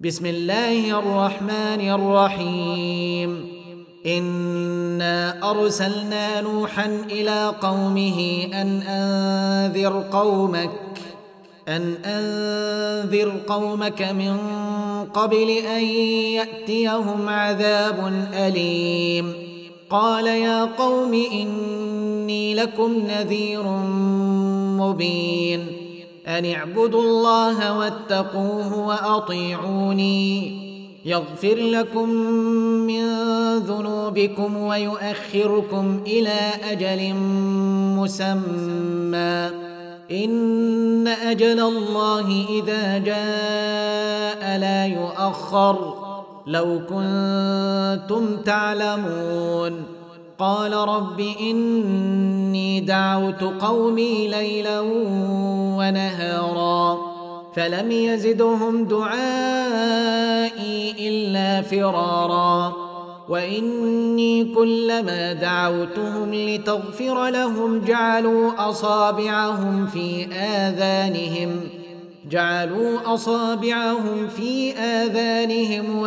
بسم الله الرحمن الرحيم إنا أرسلنا نوحا إلى قومه أن أنذر قومك من قبل أن يأتيهم عذاب أليم. قال يا قوم إني لكم نذير مبين أن اعبدوا الله واتقوه وأطيعوني يغفر لكم من ذنوبكم ويؤخركم إلى أجل مسمى إن أجل الله إذا جاء لا يؤخر لو كنتم تعلمون. قال رب إني دعوت قومي ليلا ونهارا فلم يزدهم دعائي إلا فرارا وإني كلما دعوتهم لتغفر لهم جعلوا أصابعهم في آذانهم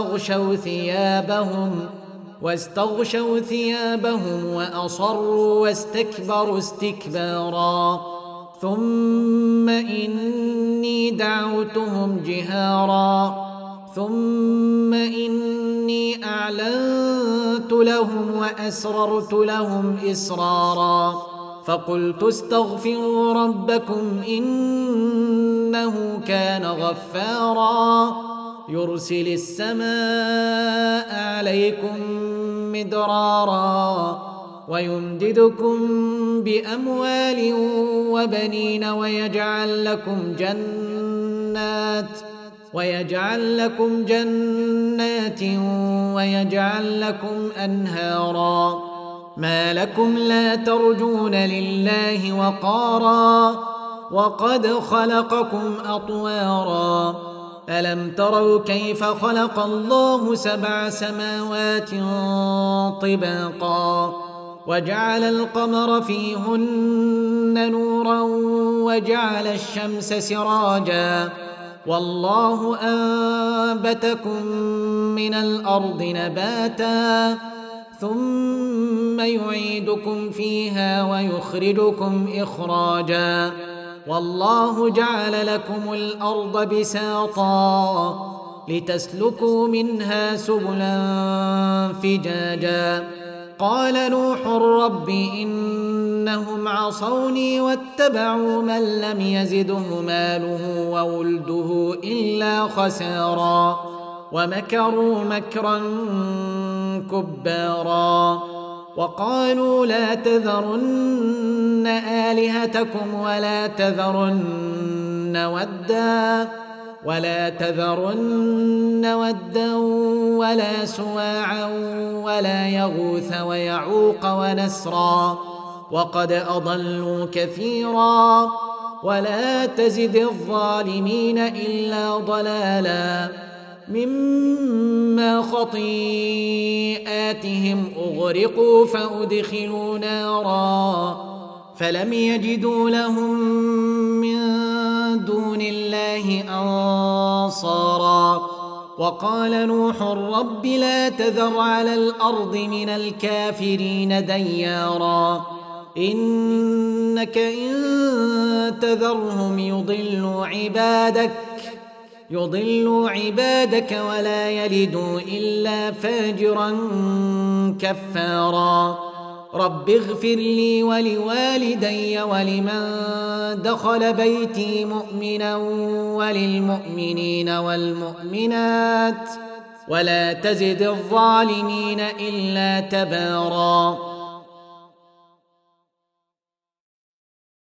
واستغشوا ثيابهم وأصروا واستكبروا استكبارا ثم إني دعوتهم جهارا ثم إني أعلنت لهم وأسررت لهم إسرارا فقلت استغفروا ربكم إنه كان غفارا يرسل السماء عليكم مدرارا ويمددكم بأموال وبنين ويجعل لكم جنات ويجعل لكم أنهارا ما لكم لا ترجون لله وقارا وقد خلقكم أطوارا ألم تروا كيف خلق الله 7 سماوات طباقا وجعل القمر فيهن نورا وجعل الشمس سراجا والله أنبتكم من الأرض نباتا ثم يعيدكم فيها ويخرجكم إخراجا والله جعل لكم الأرض بساطا لتسلكوا منها سبلا فجاجا. قال نوح رب إنهم عصوني واتبعوا من لم يزده ماله وولده إلا خسارا ومكروا مكرا كبارا وقالوا لا تذرن آلهتكم ولا تذرن ودا ولا سواعا ولا يغوث ويعوق ونسرا وقد أضلوا كثيرا ولا تزد الظالمين إلا ضلالا مما خطيئاتهم أغرقوا فأدخلوا نارا فلم يجدوا لهم من دون الله أنصارا. وقال نوح رب لا تذر على الأرض من الكافرين ديارا إنك إن تذرهم يضلوا عبادك ولا يلدوا إلا فاجرا كفارا. رب اغفر لي ولوالدي ولمن دخل بيتي مؤمنا وللمؤمنين والمؤمنات ولا تزد الظالمين إلا تبارا.